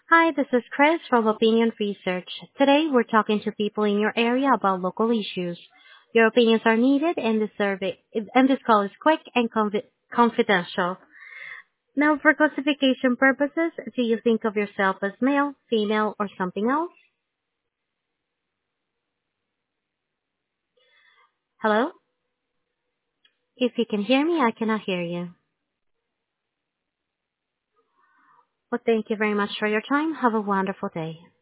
Hi, this is Chris from Opinion Research. Today, we're talking to people in your area about local issues. Your opinions are needed, and this call is quick and confidential. Now, for classification purposes, do you think of yourself as male, female, or something else? Hello? If you can hear me, I cannot hear you. Well, thank you very much for your time. Have a wonderful day.